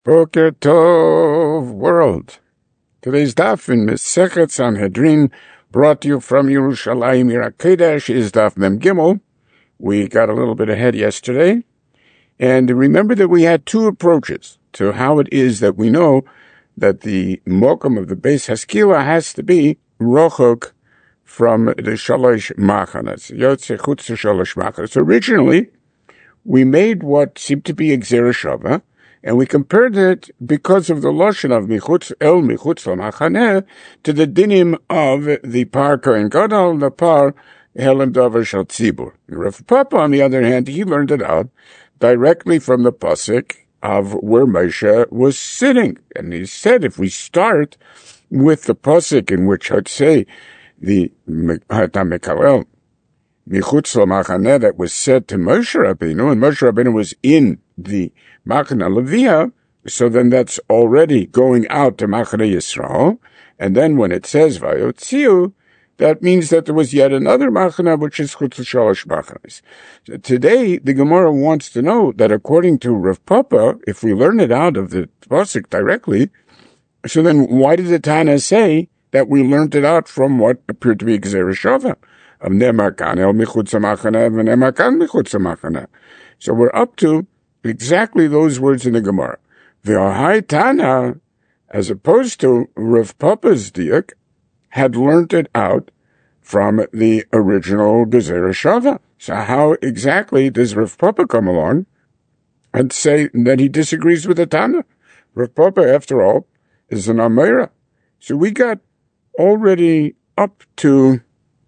Boker Tov, world. Today's daf in Mesechet Sanhedrin, brought to you from Yerushalayim Irakedesh, is daf Mem Gimel. We got a little bit ahead yesterday. And remember that we had two approaches to how it is that we know that the mokum of the Beis Haskila has to be rochok from the Shalosh Machanas. Yotze chutz Shalosh Machanas. Originally, we made what seemed to be Gzera Shava, and we compared it, because of the lashon of michutz lamachaneh, to the dinim of the par kohen gadol, the par helem davar shel tzibur. Rav Papa, on the other hand, he learned it out directly from the pasuk of where Moshe was sitting. And he said, if we start with the pasuk in which I'd say the Hatamekalel, michutz lamachaneh, that was said to Moshe Rabbeinu, and Moshe Rabbeinu was in the Machane Leviah, so then that's already going out to Machane Yisrael. And then when it says Vayotziu, that means that there was yet another Machane, which is Chutz Shalosh Machanes. So today, the Gemara wants to know that according to Rav Papa, if we learn it out of the pasuk directly, so then why did the Tana say that we learned it out from what appeared to be Gzera Shava of Ne'emar kan el michutz hamachaneh v'ne'emar kan michutz hamachaneh? So we're up to exactly those words in the Gemara. V'ahai Tana, as opposed to Rav Papa's diak, had learnt it out from the original Gezerah Shava. So how exactly does Rav Papa come along and say that he disagrees with the Tana? Rav Papa, after all, is an Amira. So we got already up to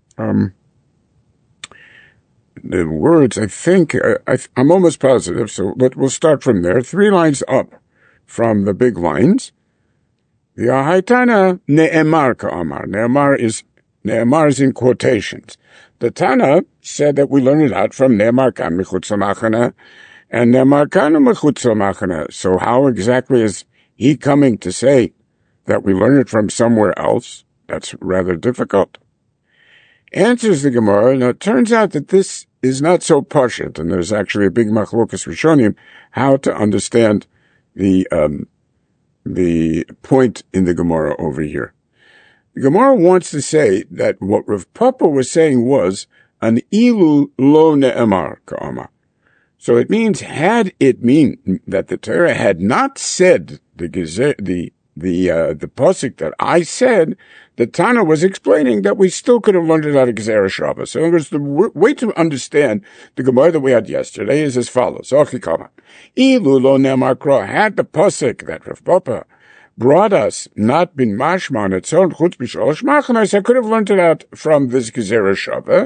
the words, I think, I'm almost positive, so we'll start from there. 3 lines up from the big lines. The Ahaitana Ne'emar Ka'amar. Ne'emar is in quotations. The Tana said that we learn it out from Ne'emar Kan Michutz Hamachaneh and Ne'emar Kan Michutz Hamachaneh. So how exactly is he coming to say that we learn it from somewhere else? That's rather difficult. Answers the Gemara. Now, it turns out that this is not so pashut, and there's actually a big machlokas rishonim how to understand the point in the Gemara over here. The Gemara wants to say that what Rav Papa was saying was an ilu lo ne'emar ka'amar. So it means, had it mean that the Torah had not said the pasuk that I said, the Tana was explaining that we still could have learned it out of Gezerah Shava. So in other words, the way to understand the Gemara that we had yesterday is as follows. Ochikama. Ilu lo ne'emar kra, had the pasuk that Rav Papa brought us not been mashma on its own, chutz b'shalosh machanos, I could have learned it out from this Gezerah Shava.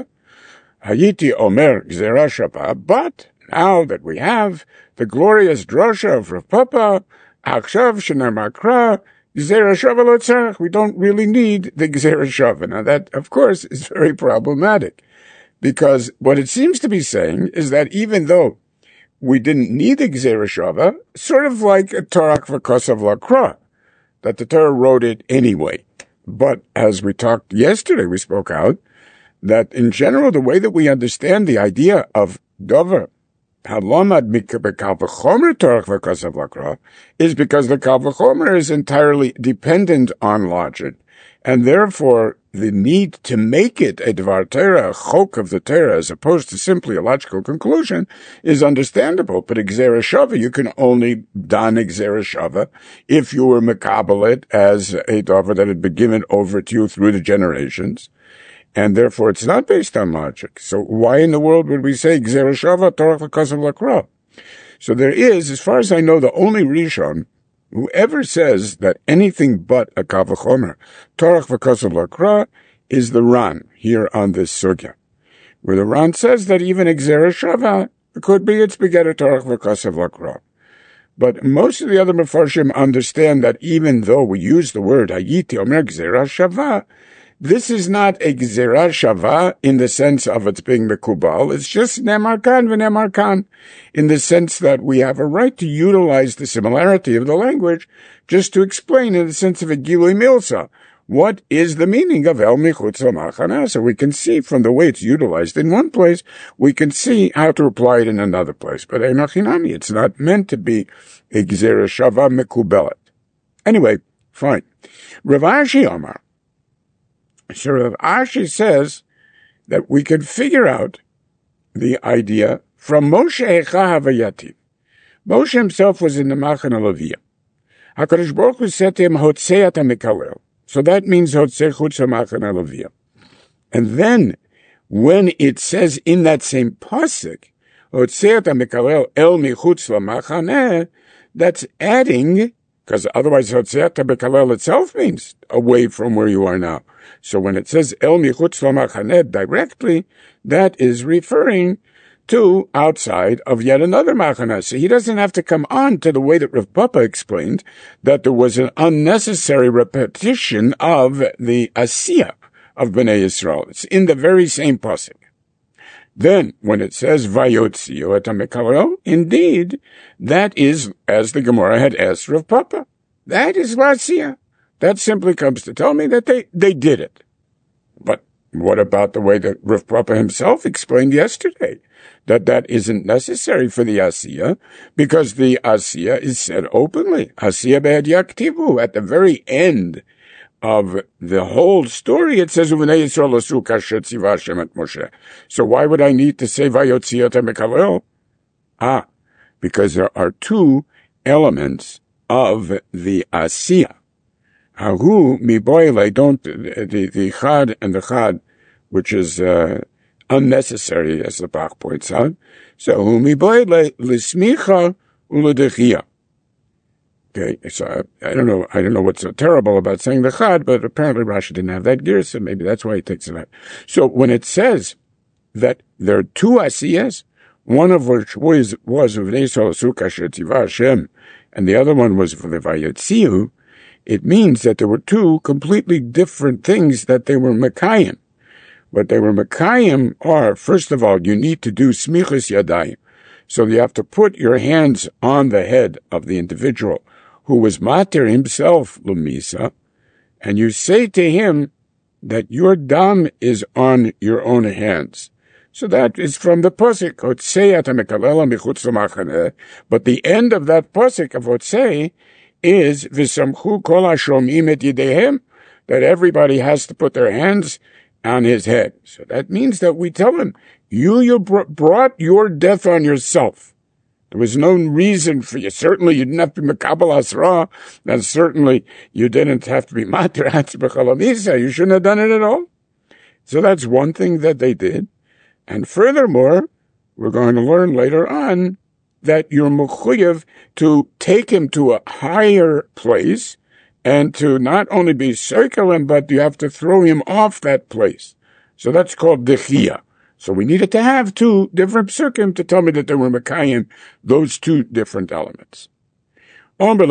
Hayiti omer Gezerah Shava, but now that we have the glorious drosha of Rav Papa, Akshav shene'emar kra, Gzera Shava lo tzarech, we don't really need the Gzera Shava. Now that, of course, is very problematic, because what it seems to be saying is that even though we didn't need the Gzera Shava, sort of like a Torah v'kosav lakra, that the Torah wrote it anyway. But as we talked yesterday, we spoke out that in general, the way that we understand the idea of dover, Halomad Kal V'chomer Torah v'kosav lakra, is because the Kal V'chomer is entirely dependent on logic, and therefore the need to make it a Dvar Torah, a chok of the Torah, as opposed to simply a logical conclusion, is understandable. But Gzera Shava, you can only don Gzera Shava if you were mekabel it as a davar that had been given over to you through the generations. And therefore, it's not based on logic. So why in the world would we say Gzera Shava Torah v'kosav lakra? So there is, as far as I know, the only Rishon who ever says that anything but a Kal V'chomer Torah v'kosav lakra is the Ran here on this sugya, where the Ran says that even Gzera Shava could be its begetter Torah v'kosav lakra. But most of the other Mefarshim understand that even though we use the word Hayiti Omer Gzera Shava, this is not a Gzera Shava in the sense of it's being Mekubal. It's just Ne'emar kan v'ne'emar kan, in the sense that we have a right to utilize the similarity of the language just to explain in the sense of a Gilui Milsa, what is the meaning of El Michutz Lamachana. So we can see from the way it's utilized in one place, we can see how to apply it in another place. But Einachinami, it's not meant to be a Gzera Shava Mekubelet. Anyway, fine. Rav Ashi Omar. So Rav Ashi says that we can figure out the idea from Moshe Echa Havayativ. Moshe himself was in the Machane Leviah. HaKadosh Baruch Hu said to him, Hotzei ata mekalel. So that means Hotzei chutz HaMachane Leviah. And then, when it says in that same pasuk, Hotzei ata mekalel el michutz LaMachane, that's adding, because otherwise Hotzei ata mekalel itself means away from where you are now. So when it says el michutz LaMachane directly, that is referring to outside of yet another machana. So he doesn't have to come on to the way that Rav Papa explained that there was an unnecessary repetition of the asiyah of Bnei Yisrael. It's in the very same pasuk. Then, when it says vayotziu et hamekalel, indeed, that is, as the Gemara had asked Rav Papa, that is l'asiyah. That simply comes to tell me that they did it. But what about the way that Rav Papa himself explained yesterday? That isn't necessary for the Asiyah, because the Asiyah is said openly. Asiyah be'ed yaktivu. At the very end of the whole story, it says, Uvnei Yisrael asu kasher tziva Hashem et Moshe. So why would I need to say vayotzi ata mekalel? Because there are two elements of the Asiyah. Hahu miboile, don't, the chad and the chad, which is, unnecessary, as the Bach points out. So, l'smicha u'ledechia. Okay, so I don't know what's so terrible about saying the chad, but apparently Rashi didn't have that gear, so maybe that's why he takes it out. So when it says that there are two asiyas, one of which was Uvnei Yisrael asu kasher tziva Hashem, and the other one was for the vayotziu, it means that there were two completely different things that they were mekayim. What they were mekayim are, first of all, you need to do smichas yadayim. So you have to put your hands on the head of the individual who was matir himself lumisa, and you say to him that your dam is on your own hands. So that is from the pasuk, Hotzei ata mekalel michutz LaMachane. But the end of that pasuk of Hotzei is v'samchu kol hashomim et yidehem, that everybody has to put their hands on his head. So that means that we tell him, you brought your death on yourself. There was no reason for you. Certainly you didn't have to be Mekabel Asra, and certainly you didn't have to be Matir Hatzbechalamisa. You shouldn't have done it at all. So that's one thing that they did. And furthermore, we're going to learn later on that you're mechuyev to take him to a higher place, and to not only be circle him, but you have to throw him off that place. So that's called dechia. So we needed to have two different psukim to tell me that they were mekayim, those two different elements. According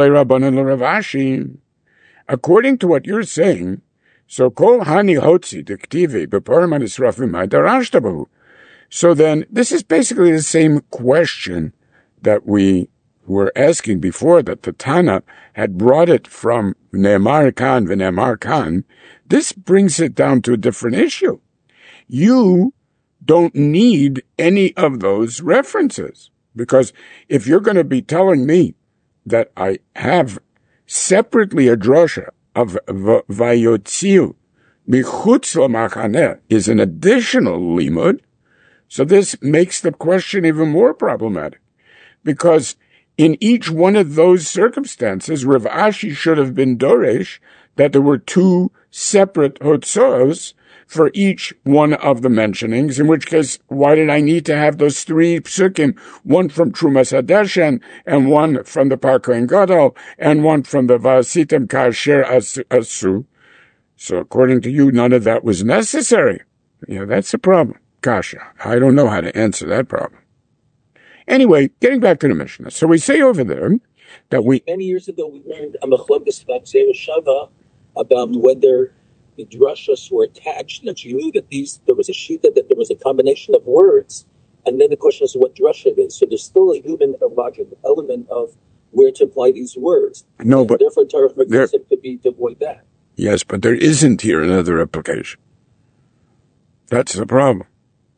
to what you're saying, so kol hani hotzi dektivi beparim anisrafim darashtabahu. So then, this is basically the same question that we were asking before, that the Tana had brought it from Ne'emar Kan v'Ne'emar Kan. This brings it down to a different issue. You don't need any of those references, because if you're going to be telling me that I have separately a drosha of Vayotziu michutz LaMachane is an additional limud, so this makes the question even more problematic, because in each one of those circumstances, Rav Ashi should have been doresh that there were two separate hotzos for each one of the mentionings, in which case, why did I need to have those three psukim, one from Trumas Hadeshen, and one from the Parkoin Gadol, and one from the Vasitim Kasher Asu? So according to you, none of that was necessary. Yeah, that's the problem. Kasha. I don't know how to answer that problem. Anyway, getting back to the Mishnah. So we say over there that many years ago we learned a machlokes about Zera Shava, about whether the drushas were attached. That you knew that there was a shita, that there was a combination of words, and then the question is what drusha it is. So there's still a human element of where to apply these words. No, but therefore Torah could be to avoid that. Yes, but there isn't here another application. That's the problem.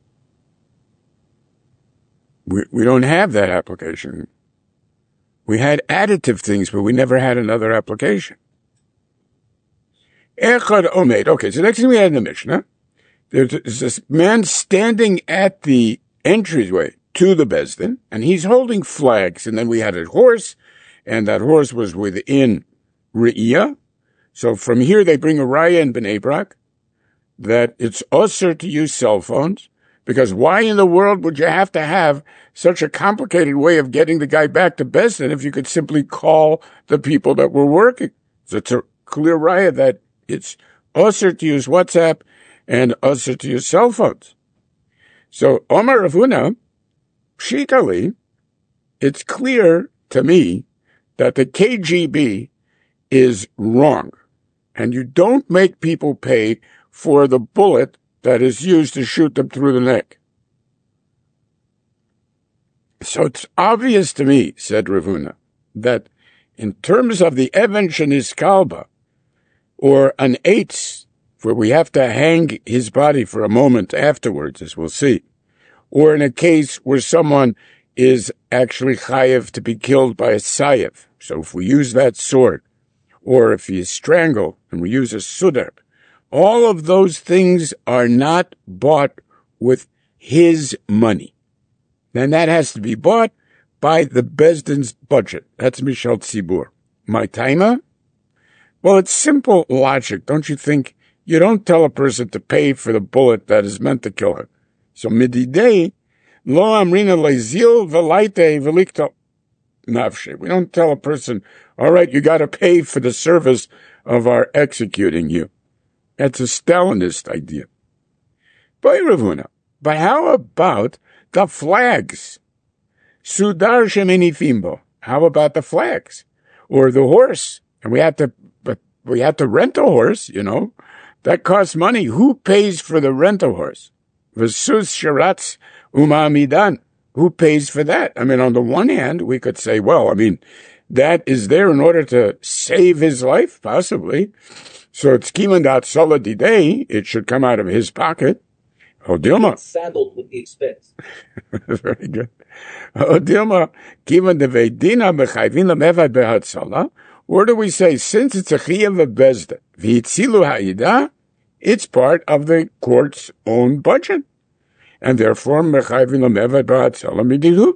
We don't have that application. We had additive things, but we never had another application. Echad Omed. Okay, so next thing we had in the Mishnah, there's this man standing at the entryway to the Beis Din, and he's holding flags. And then we had a horse, and that horse was within Re'iyah. So from here they bring a raya in Bnei Brak that it's usher to use cell phones, because why in the world would you have to have such a complicated way of getting the guy back to Beis Din if you could simply call the people that were working? So it's a clear raya that it's usher to use WhatsApp and usher to use cell phones. So Omar Rav Huna, pshitali, it's clear to me that the KGB is wrong, and you don't make people pay for the bullet that is used to shoot them through the neck. So it's obvious to me, said Rav Huna, that in terms of the Even Shenis Kalba, or an eitz, where we have to hang his body for a moment afterwards, as we'll see, or in a case where someone is actually chayev to be killed by a sayev. So if we use that sword, or if he is strangled and we use a sudar, all of those things are not bought with his money. Then that has to be bought by the Beis Din's budget. That's Mishal Tzibur. My taima? Well, it's simple logic, don't you think? You don't tell a person to pay for the bullet that is meant to kill her. So mididei lo amrina leizil v'laite v'likto nafshe. We don't tell a person, all right, you got to pay for the service of our executing you. That's a Stalinist idea. By Rav Huna. But how about the flags? Sudar shemini fimbo. How about the flags? Or the horse? And we had to rent a horse, you know. That costs money. Who pays for the rent-a horse? V'sus shiratz umamidan. Who pays for that? I mean, on the one hand, we could say, well, I mean, that is there in order to save his life, possibly. So it's kimandat soladidei. It should come out of his pocket. Odilma. Saddled with the expense. Very good. Odilma kiman deveidina bechayvin lemevad behatzala. Or do we say, since it's a chiyuv of Beis Din, v'yitzilu ha'ida, it's part of the court's own budget. And therefore, mechayvin lemevad behatzala midilu.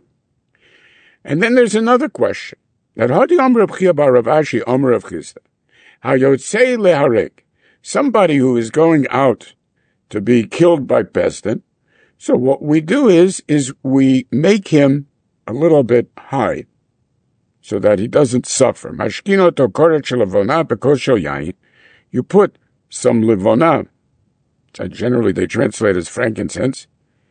And then there's another question. That hadi amr Rav Chia bar Rav Ashi amr Rav Chisda. Hayotzei leharek. Somebody who is going out to be killed by Beis Din. So what we do is we make him a little bit high, so that he doesn't suffer. Mashkino to koret shel levona b'kosho yain. You put some levona, generally they translate as frankincense,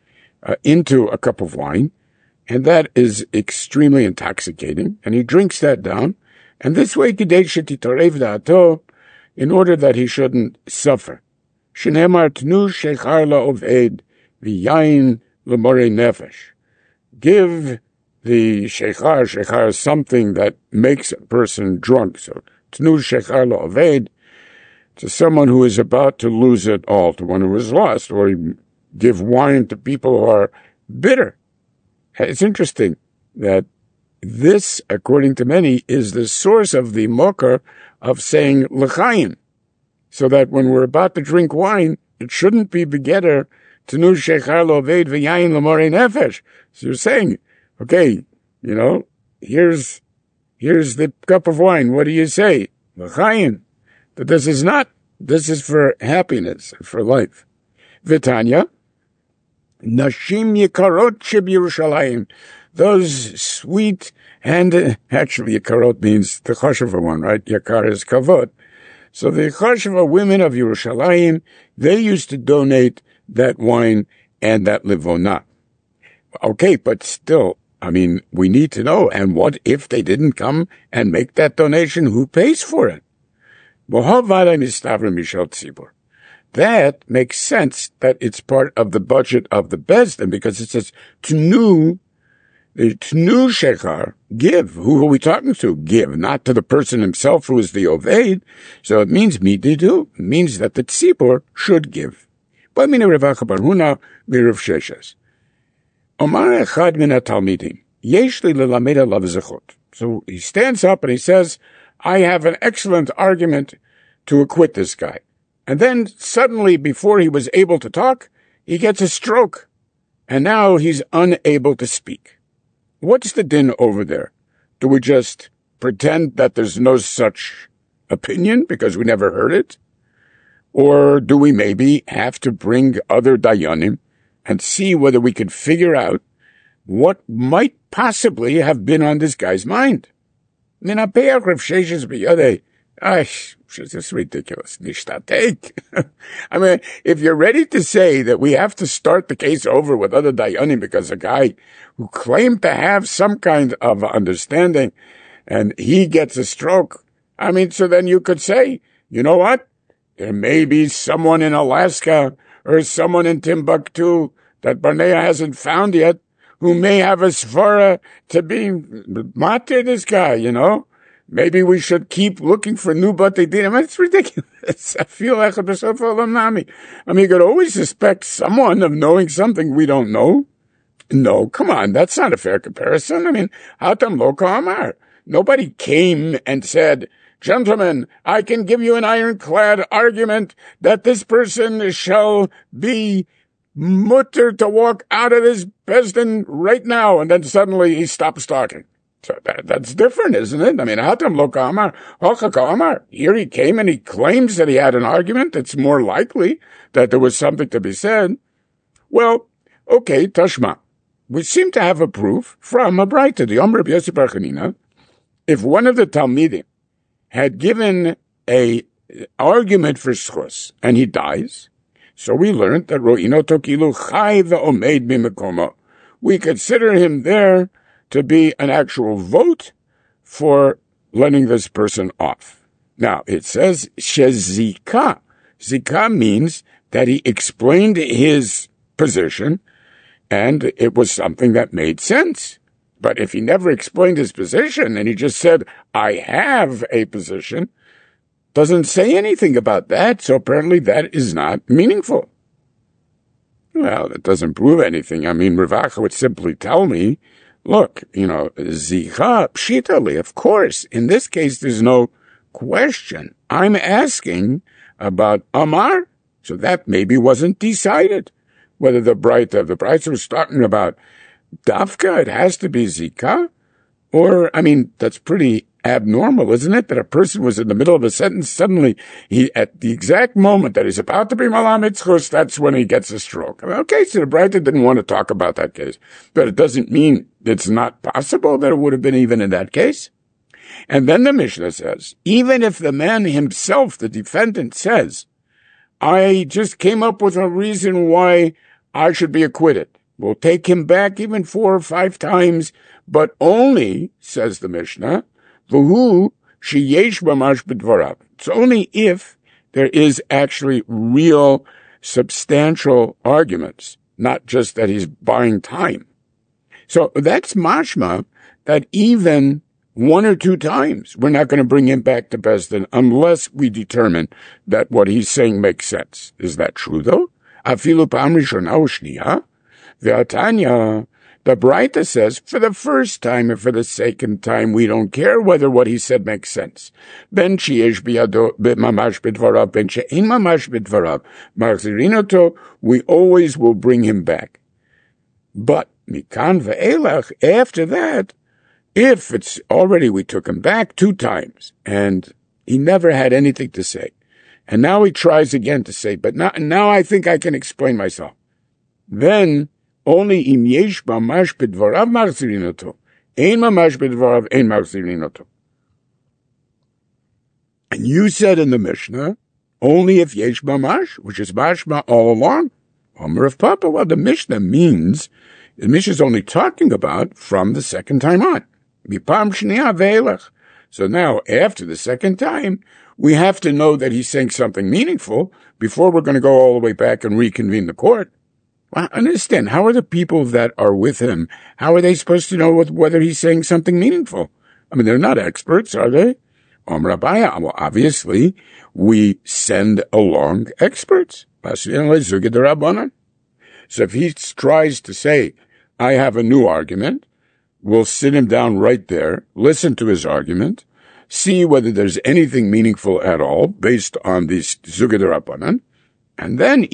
into a cup of wine, and that is extremely intoxicating, and he drinks that down, and this way kidei shetitorev da'ato, in order that he shouldn't suffer. Shneimar tnu shechar la'oved v'yain l'morei nefesh. Give the shechar is something that makes a person drunk. So, tnu shechar la'oved, to someone who is about to lose it all, to one who is lost, or give wine to people who are bitter. It's interesting that this, according to many, is the source of the mokar of saying l'chaim, so that when we're about to drink wine, it shouldn't be begetter tnu shechar la'oved v'yain l'morei nefesh. So you're saying, okay, you know, here's the cup of wine. What do you say? L'chaim. But this is for happiness, for life. Vitanya, Nashim Yekarot Sheb Yerushalayim. Those sweet, and actually Yekarot means the Chashava one, right? Yakar is Kavod. So the Chashava women of Yerushalayim, they used to donate that wine and that Livona. Okay, but still, I mean, we need to know, and what if they didn't come and make that donation? Who pays for it? That makes sense that it's part of the budget of the Beis Din, because it says, Tnu The Tnu Shechar, give. Who are we talking to? Give, not to the person himself who is the Oved. So it means mididu. It means that the Tzibor should give. But mina Rav Acha bar Huna mirav Sheshes. Omar echad min hatalmidim. Yesh li lelamed alav zechut. So he stands up and he says, I have an excellent argument to acquit this guy. And then suddenly, before he was able to talk, he gets a stroke. And now he's unable to speak. What's the din over there? Do we just pretend that there's no such opinion because we never heard it? Or do we maybe have to bring other dayanim and see whether we could figure out what might possibly have been on this guy's mind? This is ridiculous. I mean, if you're ready to say that we have to start the case over with other dayanim because a guy who claimed to have some kind of understanding and he gets a stroke, I mean, so then you could say, you know what? There may be someone in Alaska or someone in Timbuktu that Barnea hasn't found yet who may have a svara to be matir this guy, you know? Maybe we should keep looking for new Batei Din. I mean, it's ridiculous. I feel like I mean, you could always suspect someone of knowing something we don't know. No, come on. That's not a fair comparison. I mean, Hatam Lo Ka'amar. Nobody came and said, gentlemen, I can give you an ironclad argument that this person shall be mutter to walk out of this Besdin right now. And then suddenly he stops talking. So that's different, isn't it? I mean, Hatam Lo Ka'amar, Hocha Ka'amar. Here he came and he claims that he had an argument. It's more likely that there was something to be said. Well, okay, Tashma. We seem to have a proof from a Braita, the Omer of Yosef Bar Chanina. If one of the Talmidim had given a argument for schus and he dies, so we learned that Ro'ino Tokilu Chai Ve'omeid Bimekomo. We consider him there to be an actual vote for letting this person off. Now, it says shezika. Zika means that he explained his position, and it was something that made sense. But if he never explained his position, and he just said, I have a position, doesn't say anything about that, so apparently that is not meaningful. Well, it doesn't prove anything. I mean, Rav Acha would simply tell me, look, Zicha, Pshitali, of course. In this case, there's no question. I'm asking about Amar, so that maybe wasn't decided. Whether the Braita was talking about Dafka, it has to be Zika, or, I mean, that's pretty abnormal, isn't it? That a person was in the middle of a sentence, suddenly, at the exact moment that he's about to be Malam Itzchus, that's when he gets a stroke. Okay, so the Braita didn't want to talk about that case, but it doesn't mean it's not possible that it would have been even in that case. And then the Mishnah says, even if the man himself, the defendant, says, I just came up with a reason why I should be acquitted. We'll take him back even 4 or 5 times, but only, says the Mishnah, V'hu sheyesh mamash b'dvarav. It's only if there is actually real, substantial arguments, not just that he's buying time. So that's mashma that even 1 or 2 times we're not going to bring him back to Besdin unless we determine that what he's saying makes sense. Is that true, though? Afilu pa'am rishona u'shniya. V'atanya, the Braita says, for the first time or for the second time, we don't care whether what he said makes sense. Ben sheyesh biyado mamash b'dvarav, ben she'ein mamash b'dvarav, machzirin oto, we always will bring him back. But mikan ve'elach, after that, if it's already we took him back 2 times, and he never had anything to say, and now he tries again to say, but now I think I can explain myself. Then, only im yesh mamash b'dvarav machzirin oto. Ein mamash b'dvarav, ein machzirin oto. And you said in the Mishnah, only if yesh mamash, which is mashma all along. Omer of Papa, well, the Mishnah means, the Mishnah is only talking about from the second time on. Mipam shniya ve'elach. So now, after the second time, we have to know that he's saying something meaningful before we're going to go all the way back and reconvene the court. Well, understand, how are the people that are with him, how are they supposed to know whether he's saying something meaningful? I mean, they're not experts, are they? Well, obviously, we send along experts. So if he tries to say, I have a new argument, we'll sit him down right there, listen to his argument, see whether there's anything meaningful at all based on this Zugei D'Rabbanan, and then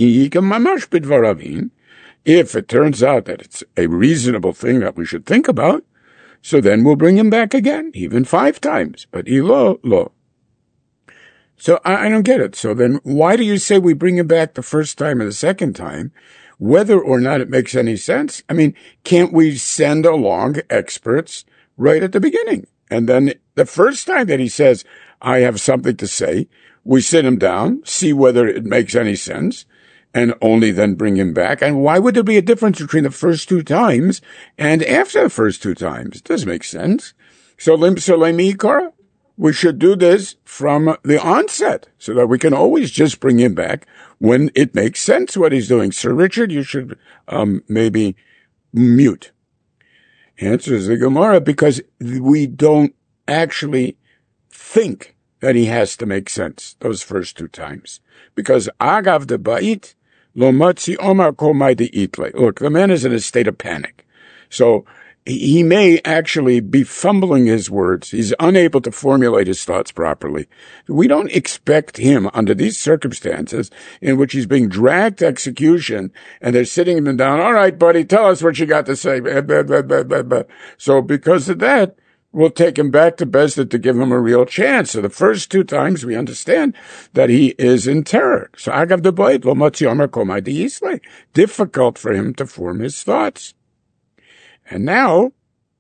if it turns out that it's a reasonable thing that we should think about, so then we'll bring him back again, even 5 times. But lo. So I don't get it. So then why do you say we bring him back the first time and the second time, whether or not it makes any sense? I mean, can't we send along experts right at the beginning? And then the first time that he says, I have something to say, we sit him down, see whether it makes any sense, and only then bring him back. And why would there be a difference between the first 2 times and after the first 2 times? It doesn't make sense. So we should do this from the onset so that we can always just bring him back when it makes sense what he's doing. Sir Richard, you should maybe mute. Answers the Gemara, because we don't actually think that he has to make sense those first 2 times. Because agav de ba'it, lo matzi omar kol mai de itle. Look, the man is in a state of panic. So he may actually be fumbling his words. He's unable to formulate his thoughts properly. We don't expect him, under these circumstances in which he's being dragged to execution and they're sitting him down, all right, buddy, tell us what you got to say. So because of that, we'll take him back to Beis Din to give him a real chance. So the first 2 times we understand that he is in terror. So agav de ba'it, lo matzi omar kol mai de itle. Difficult for him to form his thoughts. And now,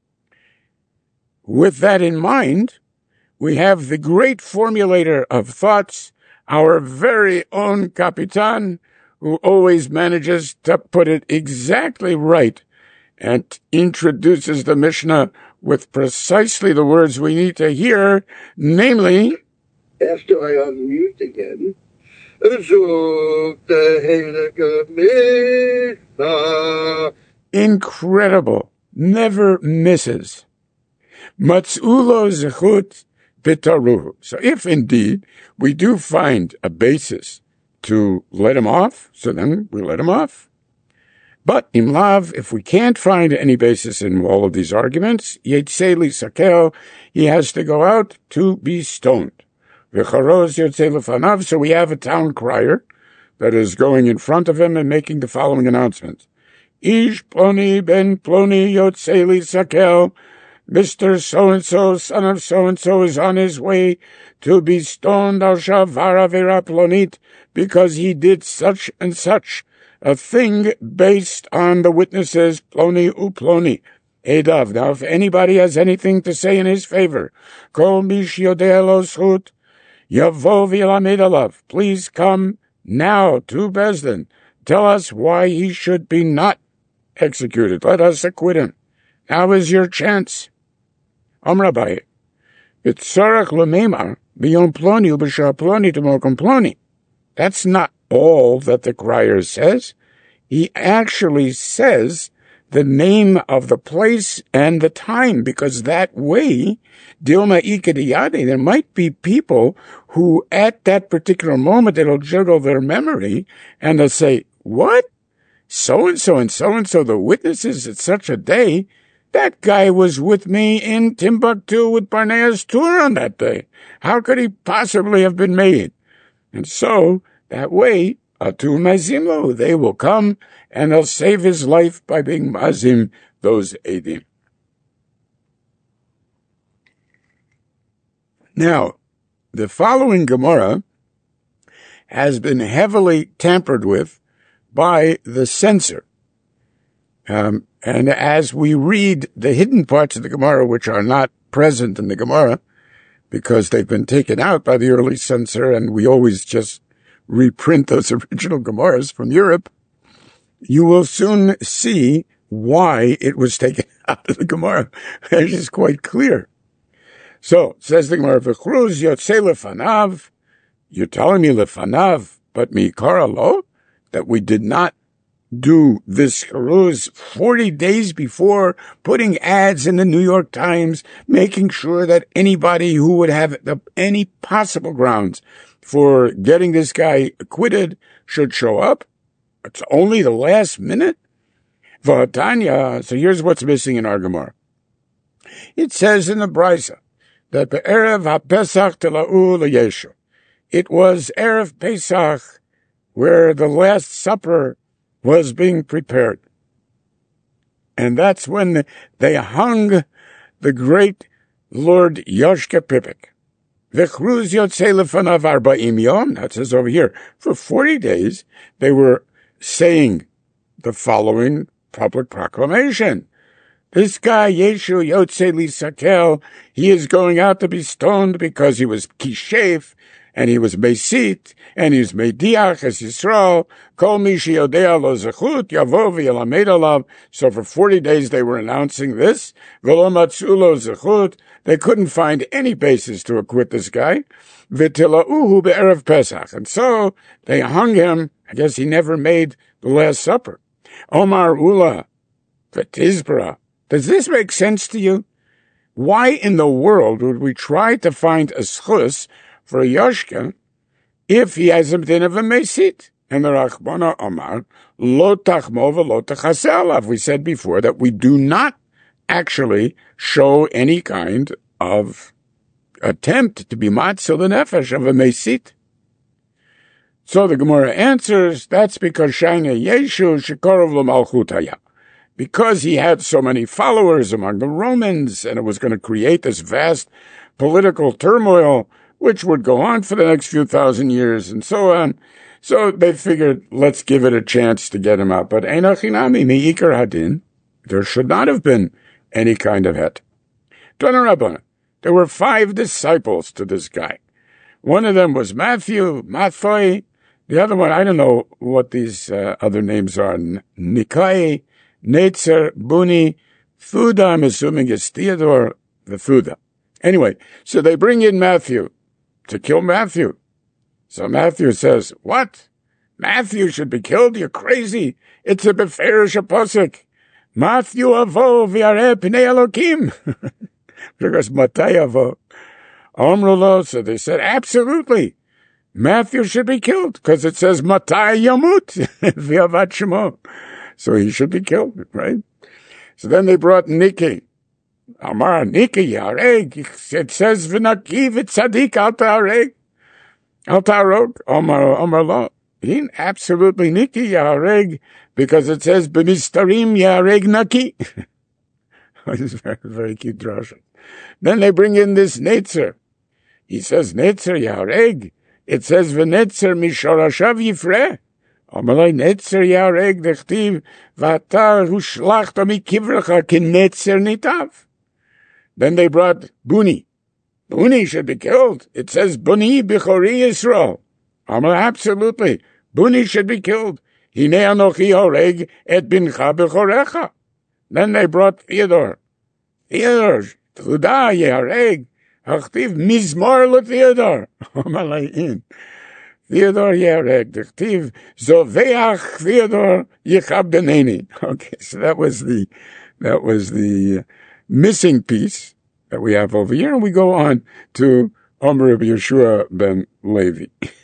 with that in mind, we have the great formulator of thoughts, our very own Capitan, who always manages to put it exactly right and introduces the Mishnah with precisely the words we need to hear, namely, after I unmute again, incredible, never misses. Matz'ulo zechut bitaruhu. So if indeed we do find a basis to let him off, so then we let him off. But imlav, if we can't find any basis in all of these arguments, yetzei lisakel, he has to go out to be stoned. V'charoz yetzei lefanav, so we have a town crier that is going in front of him and making the following announcement. Ish ploni ben ploni yotzei lisakel, Mr. So-and-so, son of so-and-so, is on his way to be stoned al shavar avera plonit, because he did such and such a thing based on the witnesses ploni uploni. Edav. Now, if anybody has anything to say in his favor, kol mish yodeh lo zchut, yavo v'yelamed alav. Please come now to Beis Din. Tell us why he should be not executed. Let us acquit him. Now is your chance. Amar Abaye, Yitzarach l'meimar b'yom ploni u'b'shah ploni t'mokom ploni. That's not all that the crier says. He actually says the name of the place and the time, because that way, Dilma Ikadiyade, there might be people who at that particular moment it'll juggle their memory and they'll say, what? So-and-so and so-and-so, the witnesses at such a day, that guy was with me in Timbuktu with Barnea's tour on that day. How could he possibly have been made? And so, that way, Atu Mazimlo, they will come and they'll save his life by being Mazim, those Eidim. Now, the following Gemara has been heavily tampered with by the censor. And as we read the hidden parts of the Gemara, which are not present in the Gemara, because they've been taken out by the early censor, and we always just reprint those original Gemaras from Europe, you will soon see why it was taken out of the Gemara. It is quite clear. So, says the Gemara, V'chruz yotzei lefanav, you're telling me lefanav, but mikara lo, that we did not do this cruise 40 days before, putting ads in the New York Times, making sure that anybody who would have any possible grounds for getting this guy acquitted should show up. It's only the last minute. V'atanya, so here's what's missing in our Gemara. It says in the Brisa that be'erev ha'pesach tela'u l'yeshu. It was Erev Pesach where the Last Supper was being prepared. And that's when they hung the great Lord Yoshke Pipik. V'chruz yotzei lefanav arba'im yom, that says over here, for 40 days they were saying the following public proclamation. This guy, Yeshu Yotzei Lisakel, he is going out to be stoned because he was kishef, and he was mesit, and he was mediach as Yisrael, kol mi sheyodea lo zechut, yavo v'yelamed alav. So for 40 days they were announcing this. V'lo matzu lo zechut. They couldn't find any basis to acquit this guy. V'tila'uhu be'erev Pesach. And so they hung him. I guess he never made the Last Supper. Omar Ula v'tizbra. Does this make sense to you? Why in the world would we try to find a schus for a Yoshka if he has a din of a mesit? And the Rachbana Omar, lo tachmo v'lo techaseh alav. We said before that we do not actually show any kind of attempt to be matzil the nefesh of a mesit. So the Gemara answers, that's because Shana Yeshu shekorov l'malchut haya. Because he had so many followers among the Romans, and it was going to create this vast political turmoil, which would go on for the next few thousand years, and so on. So they figured, let's give it a chance to get him out. But Einachinami mi'ikar hadin, there should not have been any kind of het. Tana Rabbana, there were 5 disciples to this guy. One of them was Matthew, Mathoi. The other one, I don't know what these other names are. Nikai, Netzer, Buni, Thuda, I'm assuming it's Theodore, the Thuda. Anyway, so they bring in Matthew to kill Matthew. So Matthew says, what? Matthew should be killed? You're crazy. It's a beferish apostle. Matthew avo v'yareh pnei Elokim. Because Matai avo. Omrulo, so they said, absolutely. Matthew should be killed because it says Matai yamut v'yavat shemo. So he should be killed, right? So then they brought Niki. Amar Niki yareg. It says v'naki v'tzadik al ta'areg. Al ta'arog. Omar lo. Absolutely Niki yareg because it says b'mistarim yareg naki. It's very, very cute drasha. Then they bring in this Netzer. He says Netzer yareg. It says v'netzer mishorashav yifreh. Amalai netzer yareg dechtiv v'atar hushlachta mikivrecha kinetzer nitav. Then they brought Buni. Buni should be killed. It says Buni bichori Yisrael. Amalai, absolutely. Buni should be killed. Hine anochi horeg et bincha bichorecha. Then they brought Theodore. Theodore, Thuda yareg. Achtiv mizmor leTheodore. Amalai in. Theodore Yareg, Dechtiv, Zoveach Theodore Yichab Beneni. Okay, so that was the missing piece that we have over here, and we go on to Omer Rabbi Yeshua ben Levi.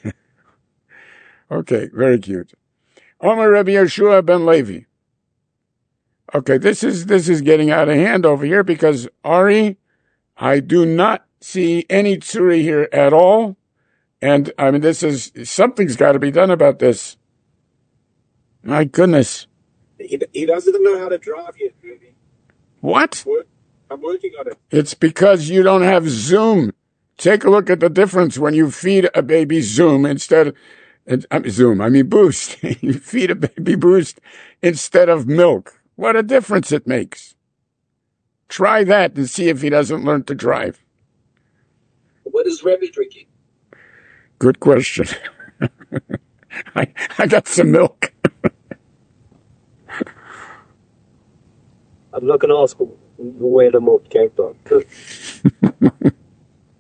Okay, very cute. Omer Rabbi Yeshua ben Levi. Okay, this is getting out of hand over here because Ari, I do not see any tsuri here at all. And, I mean, something's got to be done about this. My goodness. He doesn't know how to drive yet, maybe. What? I'm working on it. It's because you don't have Zoom. Take a look at the difference when you feed a baby Zoom instead of, Boost. You feed a baby Boost instead of milk. What a difference it makes. Try that and see if he doesn't learn to drive. What is Rebbe drinking? Good question. I got some milk. I'm not going to ask where the milk came from.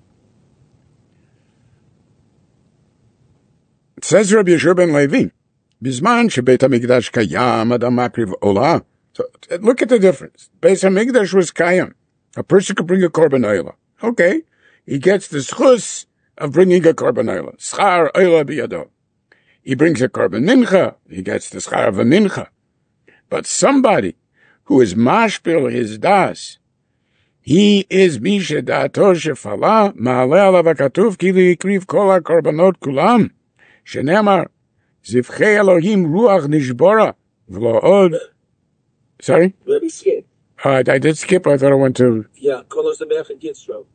It says Rabbi Yeshua ben Levi Bizman shebeit hamikdash kayam adam makriv olah. So look at the difference. Beis hamikdash was kayam. A person could bring a korban olah. Okay, he gets the schus of bringing a korban olah. Schar olah biyado. He brings a korban mincha. He gets the schar of a mincha. But somebody who is mashpil his das, he is mishe da'ato shefala ma'aleh alav hakatuv ki likriv kol hakorbanot kulam shenemar zivchei Elohim ruach nishbora v'lo od. Sorry? Let me skip. I did skip. I thought I went to... Yeah, Kolos Amech and Yitzro.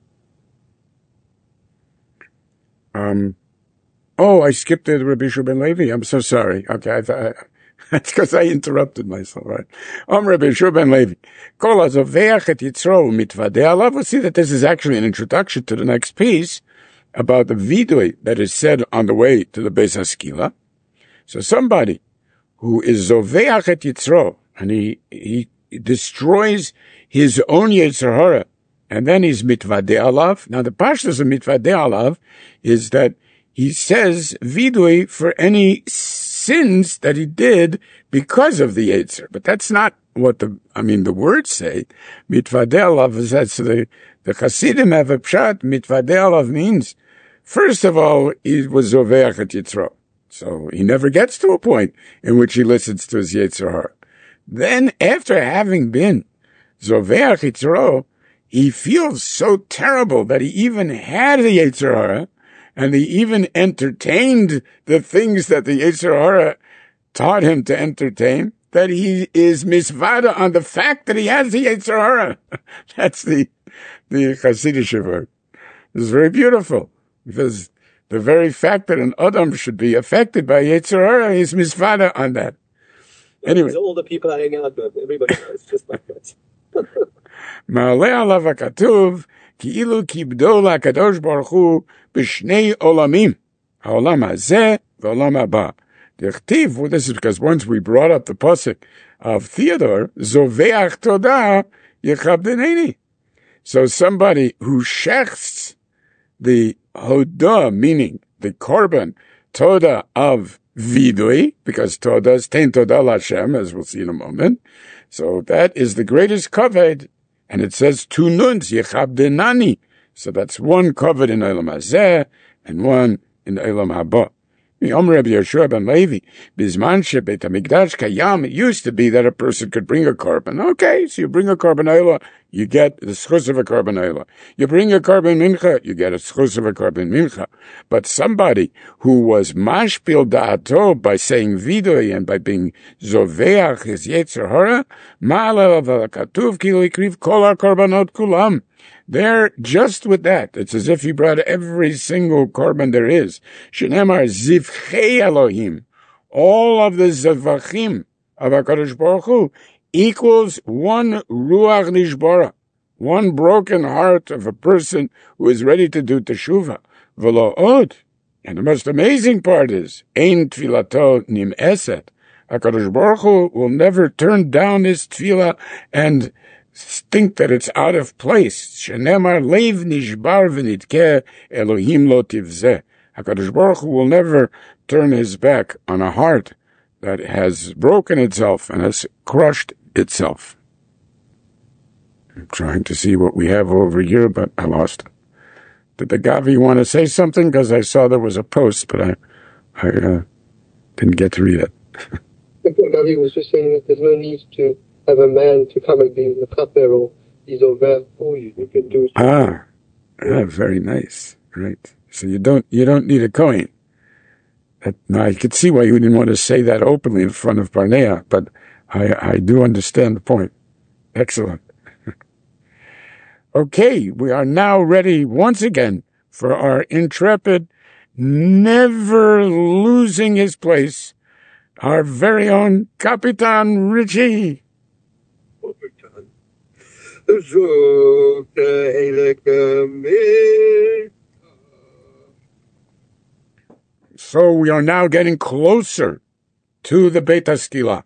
Oh, I skipped the Rabbi Shua ben Levi. I'm so sorry. Okay, that's because I interrupted myself, right? Rabbi Shua ben Levi. Kol hazoveach et Yitzro mitvadeh alav. We'll see that this is actually an introduction to the next piece about the vidui that is said on the way to the Beis HaSkila. So somebody who is zoveach et Yitzro, and he destroys his own Yetzer Hara, and then he's mitvadeh alav. Now the pashtus of mitvadeh alav is that he says vidui for any sins that he did because of the Yetzer. But that's not what the words say. Mitvadeh alav is that. So the Hasidim have a pshat. Mitvadeh alav means, first of all, he was zoveach et Yitzro. So he never gets to a point in which he listens to his Yetzer Hara. Then, after having been zoveach Yitzro, he feels so terrible that he even had the Yetzer Hara, and he even entertained the things that the Yetzer Hara taught him to entertain, that he is misvada on the fact that he has the Yetzer Hara. That's the Hasidic word. It's very beautiful, because the very fact that an Adam should be affected by Yetzer Hara is misvada on that. Anyway. All the people I hang out with, everybody knows, just like that. Ma'aleh alav hakatuv ki'ilu kibdo la'kadosh baruch hu b'shnei olamim, ha'olam hazeh v'olam haba. Dichtiv, well, this is because once we brought up the pasuk of Theodore, zoveach todah yechabdeneni. So somebody who shechts the hodah, meaning the korban todah of vidui, because todah is tein todah l'Hashem, as we'll see in a moment. So that is the greatest kavod, and it says two nuns, yechabdenani. So that's one kavod in Olam Hazeh and one in Olam Haba. Rabbi Yeshua ben Levi, Bizman shebeit hamikdash kayam. It used to be that a person could bring a korban. Okay, so you bring a korban olah, you get the schus of a korban olah. You bring a korban mincha, you get a schus of a korban mincha. But somebody who was mashpil da'ato by saying vidui and by being zoveach his Yetzer Hara, ma'alav hakatuv ki likriv kol hakorbanot kulam. There, just with that, it's as if he brought every single korban there is. Shenemar zivchei Elohim. All of the zavachim of HaKadosh Baruch Hu equals one ruach nishbora, one broken heart of a person who is ready to do teshuvah. V'lo od. And the most amazing part is, ein tfilato nim eset. HaKadosh Baruch Hu will never turn down his tefillah and think that it's out of place. Shenemar leiv nishbar v'nitkeh Elohim lo tivzeh. HaKadosh Baruch Hu will never turn his back on a heart that has broken itself and has crushed itself. I'm trying to see what we have over here, but I lost it. Did the Gavi want to say something? Because I saw there was a post, but I didn't get to read it. The Gavi was just saying that there's no need to have a man to come and be the cupbearer or he's over for you. You can do it. Very nice. Right. So you don't need a Kohen. Now I could see why you didn't want to say that openly in front of Barnea, but I do understand the point. Excellent. Okay, we are now ready once again for our intrepid, never losing his place, our very own Kapitan Richie. So we are now getting closer to the Beit HaSkila.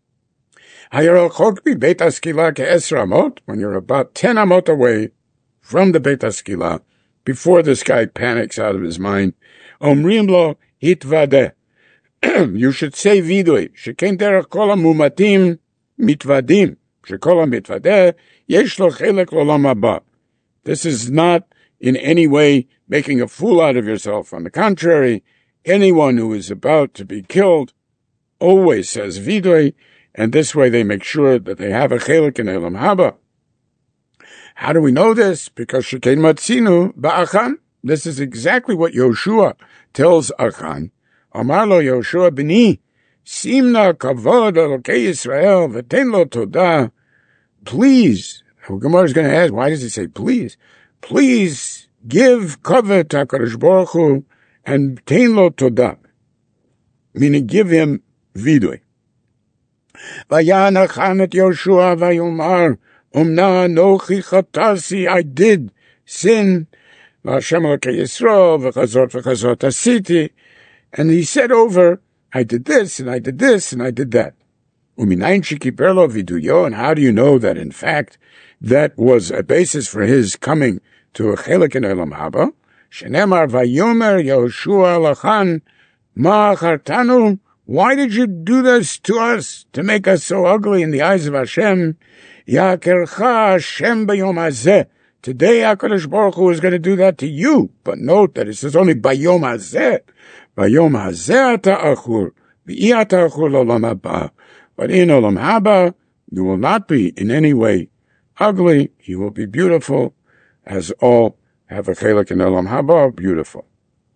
Beit HaSkila ke'esra amot, when you're about 10 amot away from the Beit HaSkila, before this guy panics out of his mind, omrim lo hitvadeh. you should say vidui. Sheken derech kol hamumatim mitvadim. Shekol hamitvader yesh lo chelek l'olam haba. This is not in any way making a fool out of yourself. On the contrary, anyone who is about to be killed always says vidui, and this way they make sure that they have a chelek in Olam Haba. How do we know this? Because Sheken Matzinu ba'Achan. This is exactly what Yoshua tells Achan. Amar lo Yoshua b'ni, simna kavod elokei Yisrael v'ten lo todah. Please, Gemara is going to ask, why does he say please? Please give kavod to HaKadosh Baruch Hu and ten lo todah. Meaning give him vidui. Vayan Achan et Yoshua vayomar, Umna nochi chatasi, I did sin, Hashem Elokei Yisrael, v'chazot asiti, and he said over, I did this, and I did this, and I did that. Uminayin shekiper lo viduyo, and how do you know that, in fact, that was a basis for his coming to a chelik in Olam Haba? Shenemar vayomer Yoshua lachan, ma achartanu, why did you do this to us, to make us so ugly in the eyes of Hashem? Yakercha Hashem b'yom hazeh. Today, HaKadosh Baruch Hu is going to do that to you. But note that it says only b'yom hazeh. B'yom hazeh ata achur. V'i ata achur l'olam haba. But in Olam Haba, you will not be in any way ugly. You will be beautiful, as all have a chelik in Olam Haba, beautiful.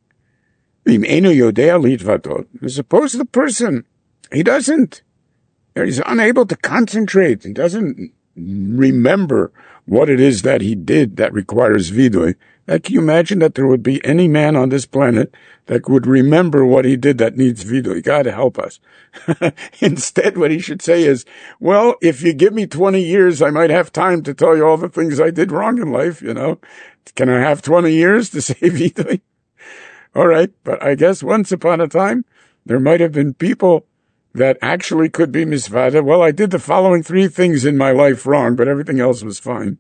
Suppose the person, he's unable to concentrate. He doesn't remember what it is that he did that requires vidui. Can you imagine that there would be any man on this planet that would remember what he did that needs vidui? God help us. Instead, what he should say is, well, if you give me 20 years, I might have time to tell you all the things I did wrong in life, Can I have 20 years to say vidui? All right, but I guess once upon a time, there might have been people that actually could be misvada. Well, I did the following 3 things in my life wrong, but everything else was fine,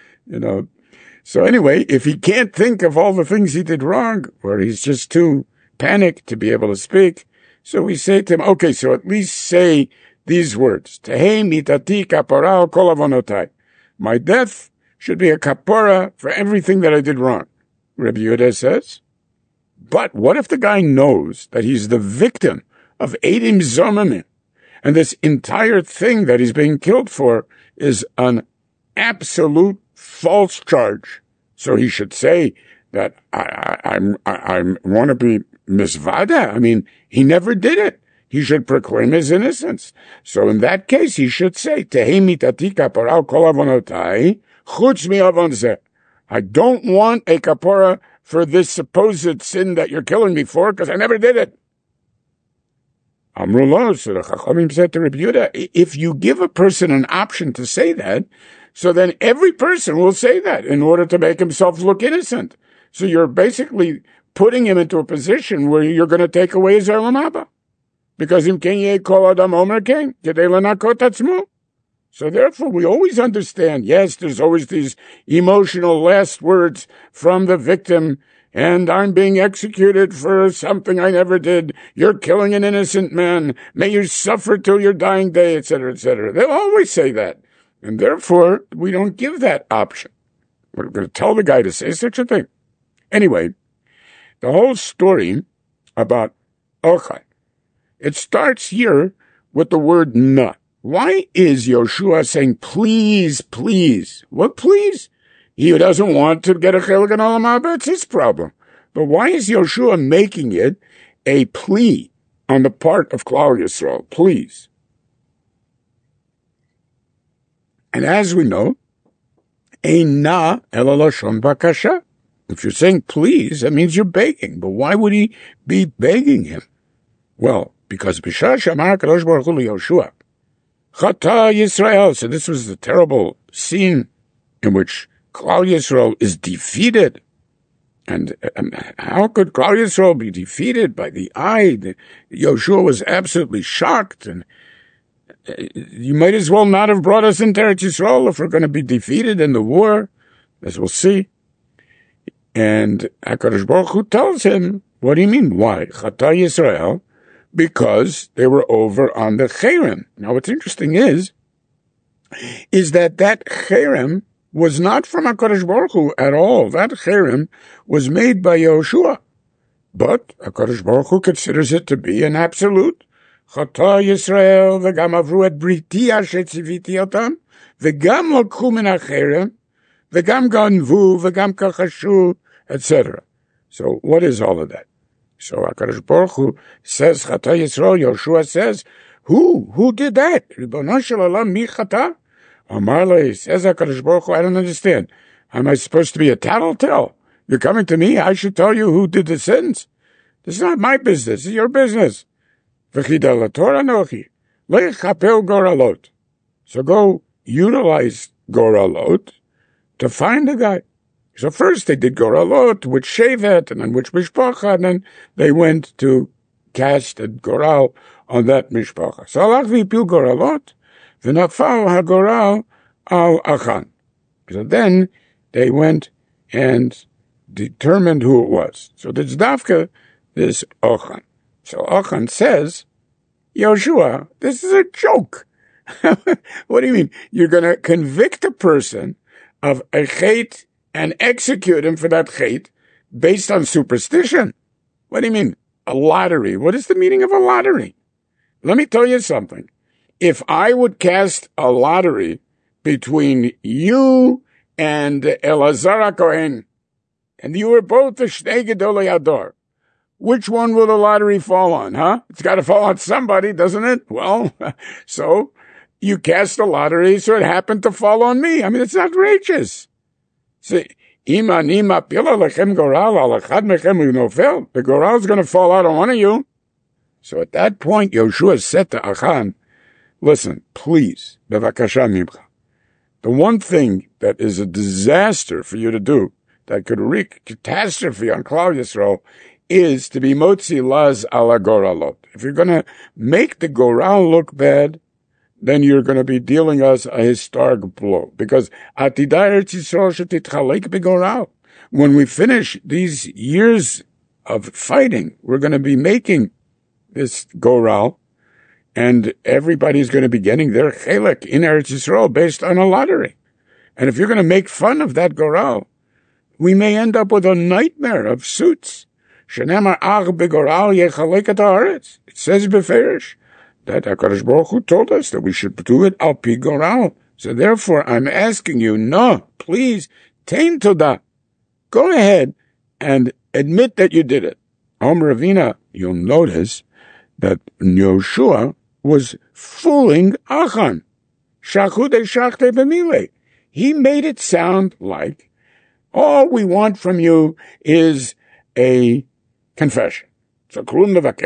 So anyway, if he can't think of all the things he did wrong, or he's just too panicked to be able to speak, so we say to him, okay, so at least say these words. Tehei mitati kapara kol avonotai. My death should be a kapara for everything that I did wrong. Rabbi Yehuda says. But what if the guy knows that he's the victim of Eidim Zomamim, and this entire thing that he's being killed for is an absolute false charge? So he should say that I want to be misvada. I mean, he never did it. He should proclaim his innocence. So in that case, he should say, Tehei mitati kapara kol avonotai chutz mi avon zeh. I don't want a kapara for this supposed sin that you're killing me for, because I never did it. Amrullah, so the Chachamim said to Rabbi Yehuda, if you give a person an option to say that, so then every person will say that in order to make himself look innocent. So you're basically putting him into a position where you're going to take away his Olam Haba. Because im ken yeh kol adam omer ken, kedei lanakot atzmo. So therefore, we always understand, yes, there's always these emotional last words from the victim, and I'm being executed for something I never did. You're killing an innocent man. May you suffer till your dying day, etc., etc. They'll always say that. And therefore, we don't give that option. We're going to tell the guy to say such a thing. Anyway, the whole story about Ochai, it starts here with the word na. Why is Yoshua saying, please, please? What please? He doesn't want to get a chelik in Olam Haba. It's his problem. But why is Yoshua making it a plea on the part of Klal Yisrael? Please. And as we know, Eina ela lashon bakasha. If you're saying please, that means you're begging. But why would he be begging him? Well, because B'shah Shamar Kadosh Baruch Hu Yoshua Chata Yisrael. So this was the terrible scene in which Klal Yisrael is defeated. And how could Klal Yisrael be defeated by the eye? Yoshua was absolutely shocked. And you might as well not have brought us into Eretz Yisrael if we're going to be defeated in the war, as we'll see. And HaKadosh Baruch Hu tells him, what do you mean? Why? Chata Yisrael because they were over on the cherem. Now, what's interesting is that cherem was not from HaKadosh Baruch Hu at all. That cherem was made by Yehoshua. But HaKadosh Baruch Hu considers it to be an absolute. Chata Yisrael v'gam avru et briti asher tziviti otam v'gam lokchu min hacherem v'gam ganvu v'gam kachashu, etc. So what is all of that? So HaKadosh Baruch Hu says, Chata Yisrael, Yehoshua says, who did that? Ribono shel olam mi chata? Amar le, says HaKadosh Baruch Hu, I don't understand. Am I supposed to be a tattletale? You're coming to me, I should tell you who did the sins? This is not my business, it's your business. V'chidel Torah nochi, le'chapel goralot. So go utilize goralot to find the guy. So first they did goralot with shevet, and then with mishpacha, and then they went to cast a goral on that mishpacha. So alach v'ipil goralot, v'nafal hagoral al Achan. So then they went and determined who it was. So there's Dafka, this Achan. So Achan says, Yehoshua, this is a joke. What do you mean? You're going to convict a person of a chait and execute him for that chait based on superstition? What do you mean? A lottery. What is the meaning of a lottery? Let me tell you something. If I would cast a lottery between you and Elazar HaKohen, and you were both the Shnei Gedolei Hador, which one will the lottery fall on, huh? It's got to fall on somebody, doesn't it? Well, so you cast a lottery, so it happened to fall on me. I mean, it's outrageous. See, the goral is going to fall out on one of you. So at that point, Yehoshua said to Achan, listen, please, bevakasha mimcha. The one thing that is a disaster for you to do, that could wreak catastrophe on Klal Yisrael, is to be motzi laz ala goralot. If you're going to make the goral look bad, then you're going to be dealing us a historic blow. Because when we finish these years of fighting, we're going to be making this goral, and everybody's going to be getting their chelek in Eretz Yisrael based on a lottery. And if you're going to make fun of that goral, we may end up with a nightmare of suits. It says beferish that HaKadosh Baruch Hu told us that we should do it al pi goral. So therefore, I'm asking you, no, please, tein todah. Go ahead and admit that you did it. Omer Ravina, you'll notice that Yehoshua was fooling Achan. Shachude shachte b'mile. He made it sound like all we want from you is a confession. So we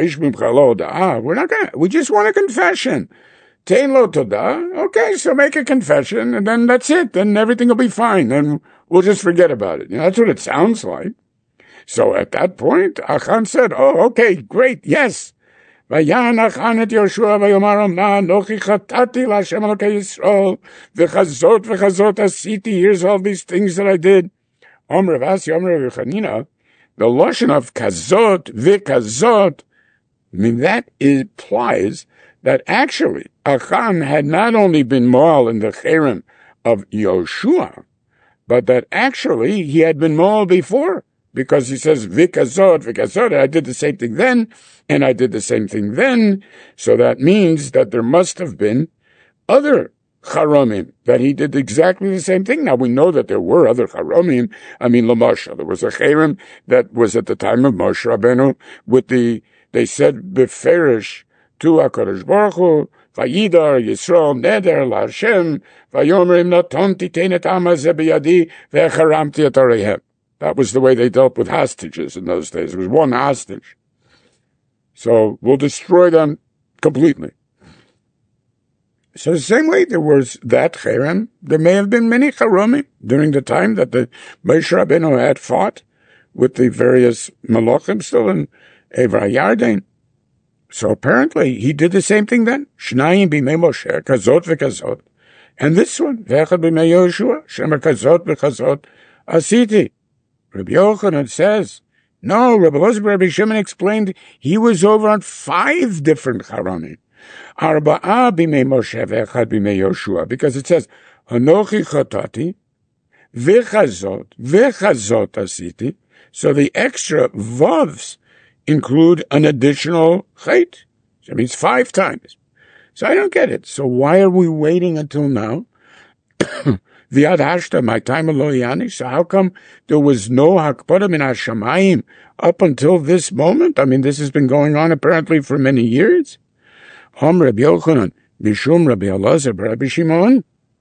just want a confession. Tein lo todah. Okay, so make a confession, and then that's it. Then everything will be fine. Then we'll just forget about it. You know, that's what it sounds like. So at that point, Achan said, oh, okay, great, yes. Vayan Achan et Yehoshua vayomar ma nochi chatati l'Hashem Elokei Yisrael v'chazot asiti. Here's all these things that I did. Omer Rav Asi, Omer Rav Chanina, the lashon of kazot v'kazot, I mean, that implies that actually Achan had not only been moral in the cherem of Yehoshua, but that actually he had been moral before, because he says v'kazot, I did the same thing then, and I did the same thing then. So that means that there must have been other charomim, that he did exactly the same thing. Now, we know that there were other charomim. I mean, Lamosha, there was a cherem that was at the time of Moshe Rabbeinu with they said beferish to HaKadosh Baruch Hu, Vayidar Yisrael neder LaHashem, Vayomer im naton titein et am hazeh biyadi ve'charamti et areihem. That was the way they dealt with hostages in those days. It was one hostage. So we'll destroy them completely. So the same way there was that cherem, there may have been many charomim during the time that the Moshe Rabbeinu had fought with the various malachim still in Eivra Yarden. So apparently he did the same thing then. Shnayim b'mei Moshe, kazot v'kazot. And this one, v'echad b'mei Yehoshua, shemer kazot v'kazot asiti. Rabbi Yochanan says, No, Rabbi Elazar ben Rabbi Shimon explained he was over on 5 different Charanim. Arba'a b'mei Moshe ve'echad b'mei Yoshua, because it says, Hanochi chatati, v'chazot asiti. So the extra vavs include an additional chait. So it means 5 times. So I don't get it. So why are we waiting until now? V'ad hashta, my time lo yani. So how come there was no hakpada min hashamayim up until this moment? I mean, this has been going on apparently for many years. Hom Rabbi Yochanan, Mishum Rabbi Elazar ben Rabbi Shimon.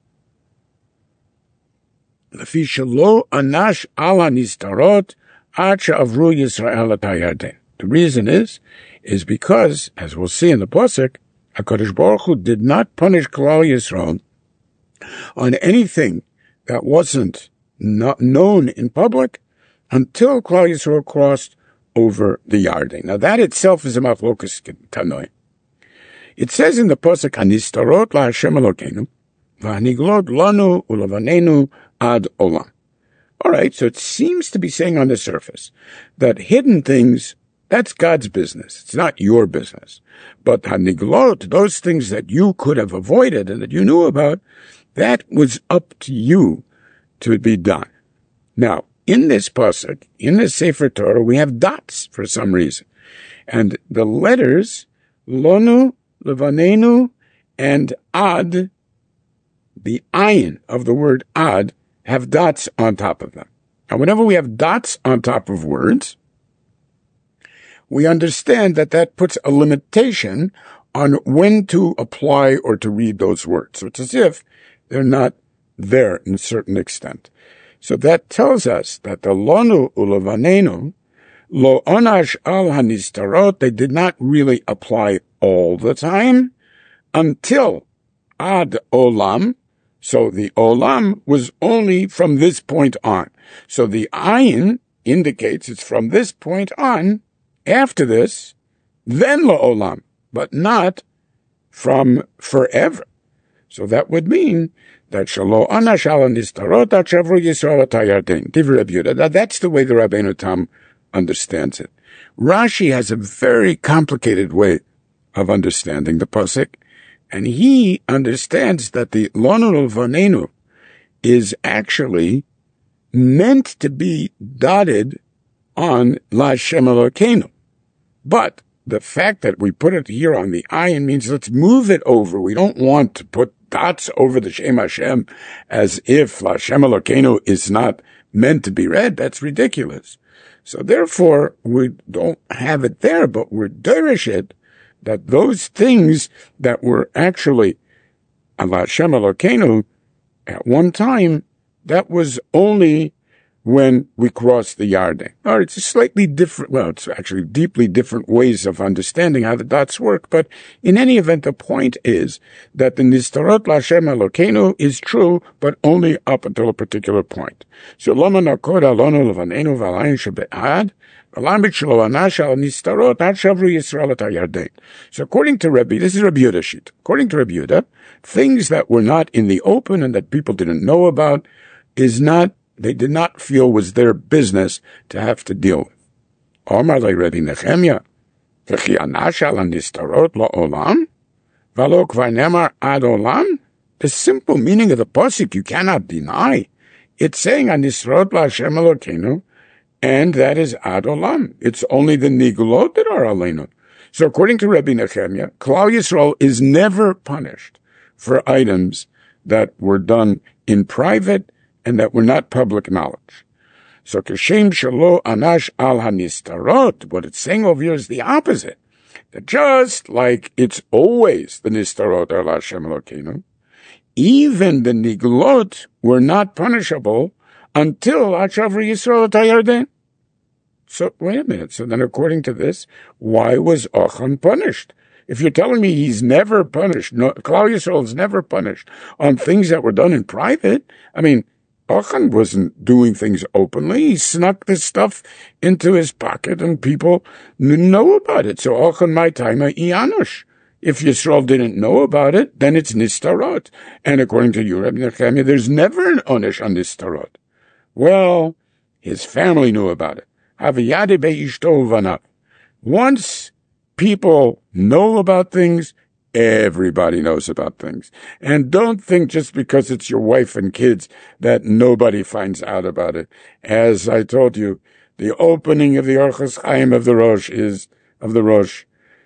Lefi shelo anash al hanistarot ad she'avru Yisrael et hayarden. The reason is because, as we'll see in the pasuk, HaKadosh Baruch Hu did not punish Klal Yisrael on anything that wasn't not known in public until Klal Yisrael crossed over the Yarden. Now that itself is a machlokas tanoi. It says in the pasuk, "Hanistarot la Hashem Elokeinu, v'haniglot lanu ulevanenu ad olam." All right, so it seems to be saying on the surface that hidden things, that's God's business. It's not your business. But haniglot, those things that you could have avoided and that you knew about, that was up to you to be done. Now, in this pasuk, in the Sefer Torah, we have dots for some reason. And the letters, lonu, levanenu, and ad, the ayin of the word ad, have dots on top of them. And whenever we have dots on top of words, we understand that that puts a limitation on when to apply or to read those words. So it's as if they're not there in a certain extent. So that tells us that the lonu ulevanenu, lo onash al hanistarot, they did not really apply all the time until ad olam. So the olam was only from this point on. So the ayin indicates it's from this point on. After this, then lo olam, but not from forever. So that would mean that shalo anash al nistarot achavru Yisrael et hayarden. Divrei Rabbi Yehuda. That's the way the Rabbeinu Tam understands it. Rashi has a very complicated way of understanding the pasuk, and he understands that the lonu levanenu is actually meant to be dotted on La Hashem Elokeinu. But the fact that we put it here on the ayin means let's move it over. We don't want to put dots over the Shem Hashem as if La Hashem Elokeinu is not meant to be read. That's ridiculous. So therefore, we don't have it there, but we're derish it that those things that were actually La Hashem Elokeinu at one time, that was only when we cross the Yarden. Or it's a slightly different, well, it's actually deeply different ways of understanding how the dots work, but in any event, the point is that the Nistarot L'Hashem Elokeinu is true, but only up until a particular point. So, Lama Nakod Alonu Levanenu Valayin Shebe'ad, Alamit Shelo Anash Al Nistarot Ad Shavru Yisrael Et HaYarden. So according to Rebbe, this is Rabbi Yehuda sheet. According to Rabbi Yehuda, things that were not in the open and that people didn't know about they did not feel was their business to have to deal with. Omar le Rabbi Nechemia, V'chi anash al hanistarot la'olam, v'lo kvar nemar ad olam. The simple meaning of the pasuk you cannot deny. It's saying hanistarot la'Hashem Elokeinu, and that is ad olam. It's only the nigulot that are aleinu. So according to Rabbi Nechemia, Klal Yisrael is never punished for items that were done in private and that were not public knowledge. So, Kashem Shalo Anash Al Hanistarot, what it's saying over here is the opposite. That just like it's always the Nistarot Al Hashem Elokeinu, even the Niglot were not punishable until Achavru Yisrael Et HaYarden. So, wait a minute. So then according to this, why was Achan punished? If you're telling me he's never punished, Klal Yisrael is never punished on things that were done in private, I mean, Achan wasn't doing things openly. He snuck this stuff into his pocket and people know about it. So Achan my time Ianush. If Yisrael didn't know about it, then it's Nistarot. And according to you, Rabbi Nechemia, there's never an Onish on Nistarot. Well, his family knew about it. Haviyade be'ishto vanav. Once people know about things, everybody knows about things. And don't think just because it's your wife and kids that nobody finds out about it. As I told you, the opening of the Orchos Chaim of the Rosh is, of the Rosh,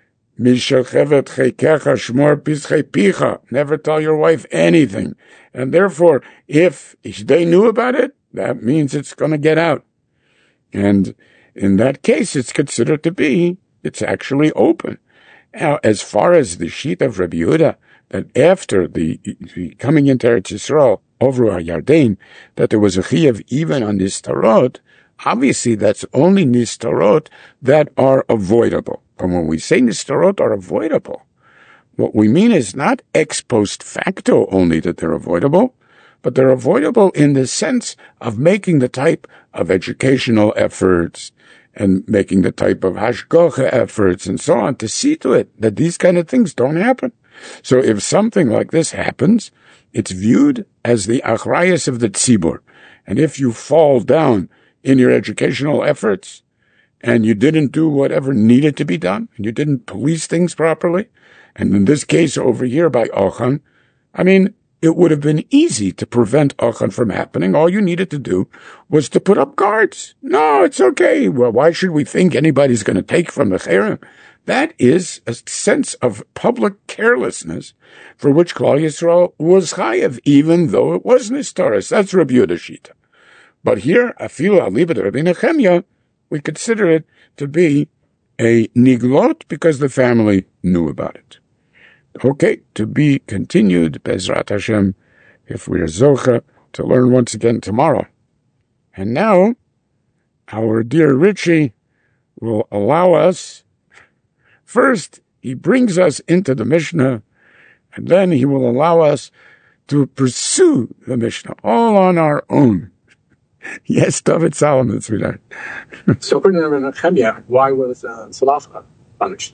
never tell your wife anything. And therefore, if they knew about it, that means it's going to get out. And in that case, it's considered to be, it's actually open. Now, as far as the sheet of Rabbi Yehuda, that after the coming into Eretz Yisrael over Yarden, that there was a chiyuv even on nistarot, obviously that's only nistarot that are avoidable. And when we say nistarot are avoidable, what we mean is not ex post facto only that they're avoidable, but they're avoidable in the sense of making the type of educational efforts and making the type of hashgacha efforts and so on to see to it that these kind of things don't happen. So if something like this happens, it's viewed as the achrayus of the tzibur. And if you fall down in your educational efforts and you didn't do whatever needed to be done, and you didn't police things properly, and in this case over here by Ochan, I mean, it would have been easy to prevent Ochan from happening. All you needed to do was to put up guards. No, it's okay. Well, why should we think anybody's going to take from the cherem? That is a sense of public carelessness for which Klal Yisrael was chayev, even though it was nistaris. That's Rabbi Yehuda Shita. But here, afilu aliba de Rabbi Nechemya, we consider it to be a niglot because the family knew about it. Okay, to be continued, Bezrat Hashem, if we are zocha, to learn once again tomorrow. And now, our dear Richie will allow us, first, he brings us into the Mishnah, and then he will allow us to pursue the Mishnah, all on our own. Yes, David Solomon, sweetheart. So, according to Nechemya, why was Salafah punished?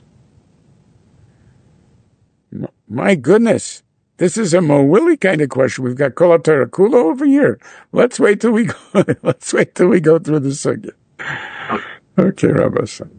My goodness, this is a Mo Willie kind of question. We've got Kol HaTorah Kula over here. Let's wait till we go. Let's wait till we go through the sugya. Okay, Rabbi.